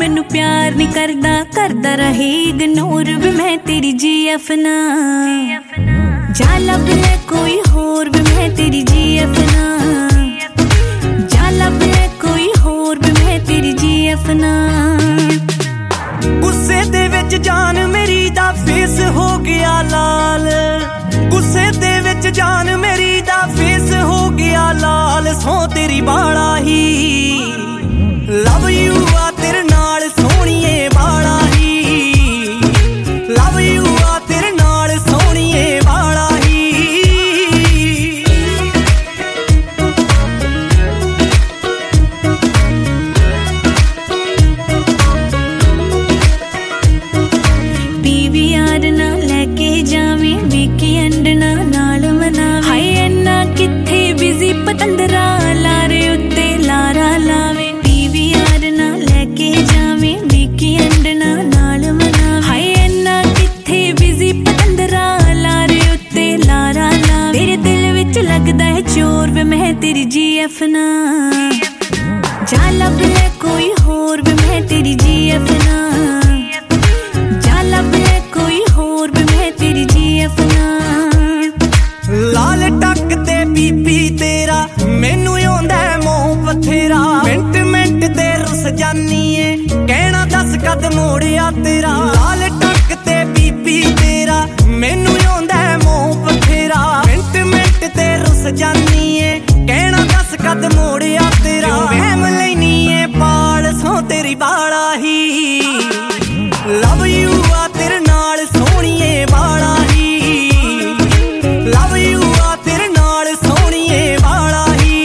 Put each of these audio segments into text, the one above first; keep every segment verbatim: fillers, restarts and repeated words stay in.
मैनू प्यार नहीं करदा करदा रहे इग्नोर वे मैं तेरी जी एफ ना जा लब ले कोई होर वे मैं तेरी जी एफ ना जा लब ले कोई होर वे मैं तेरी जी एफ ना गुस्से दे विच जान मेरी दा फेस हो गया लाल गुस्से दे विच जान मेरी दा फेस हो गया लाल सो तेरी बाड़ा ही लव यू आ तेरे नाल सोहणीए बाड़ा ही लव यू आ तेरे नाल सोहणीए बाड़ा ही पीवीआर ना लेके जावे वीकेंड ना नाल मनावे हाय इन्ना किथे बिजी पतंदरा लारे उत्ते लारा लावे पीवीआर ना लेके जावे वीकेंड ना नाल मनावे हाय इन्ना किथे बिजी पतंदरा लारे उत्ते लारा लावे तेरे दिल विच लगदा है चोर वे मैं तेरी जी एफ ना जा लब ले कोई होर वे मैं तेरी जी एफ ना जा लब ले कोई होर वे मैं तेरी जी एफ ना लाल टक ते पीपी तेरा मैनू आउंदा मोह बथेरा मिंट मिंट ते रुस जानी ए कहना दस कद मोड़िया तेरा लाल टक ते पीपी तेरा मैनू आउंदा मोह बथेरा मिंट मिंट ते रुस जानी ए कहना दस कद मोड़िया तेरा वहम लैनी ए पाल सो तेरी बाड़ा ही लव यू आ तेरे नाल सोहणीए बाड़ा ही लव यू आ तेरे नाल सोहणीए बाड़ा ही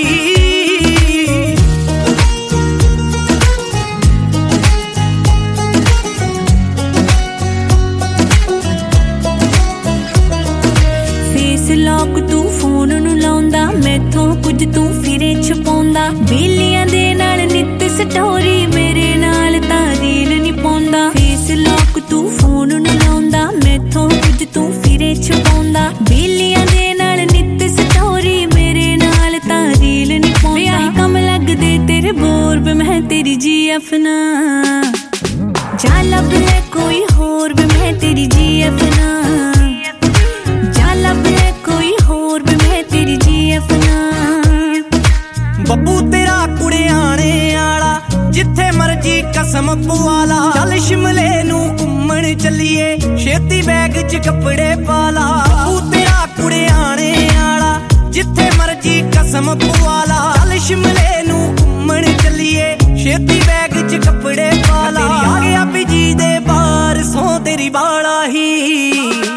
फेस लॉक तू फोन नू लाउंदा मैथों कुछ तू फिरे छपाउंदा बेलियां दे नाल नित स्टोरी मेरे नाल तां रील नहीं पाउंदा फेस लॉक तू फोन नू लाउंदा मैथों कुछ तू फिरे छपाउंदा बेलियां दे नाल नित स्टोरी मेरे नाल तां रील नहीं पाउंदा आही कम लगदे तेरे बोर वे मैं तेरी जी एफ ना जा लब ले कोई होर वे मैं तेरी जी एफ ना जा लब ले कोई होर वे मैं तेरी जी एफ ना ਬੱਬੂ ਤੇਰਾ ਕੁੜਿਆਣੇ ਆਲਾ ਜਿੱਥੇ ਮਰਜੀ ਕਸਮ ਪਵਾਲਾ ਚੱਲ ਸ਼ਿਮਲੇ ਨੂੰ ਘੁੰਮਣ ਚੱਲੀਏ ਛੇਤੀ ਬੈਗ 'ਚ ਕੱਪੜੇ ਪਾ ਲਾ ਬੱਬੂ ਤੇਰਾ ਕੁੜਿਆਣੇ ਆਲਾ ਜਿੱਥੇ ਮਰਜੀ ਕਸਮ ਪਵਾਲਾ ਚੱਲ ਸ਼ਿਮਲੇ ਨੂੰ ਘੁੰਮਣ ਚੱਲੀਏ ਛੇਤੀ ਬੈਗ 'ਚ ਕੱਪੜੇ ਪਾ ਲਾ ਆ ਗਿਆ ਬਿਜੀ ਦੇ ਬਾਰ ਸੋ ਤੇਰੀ ਬਾੜਾ ਹੀ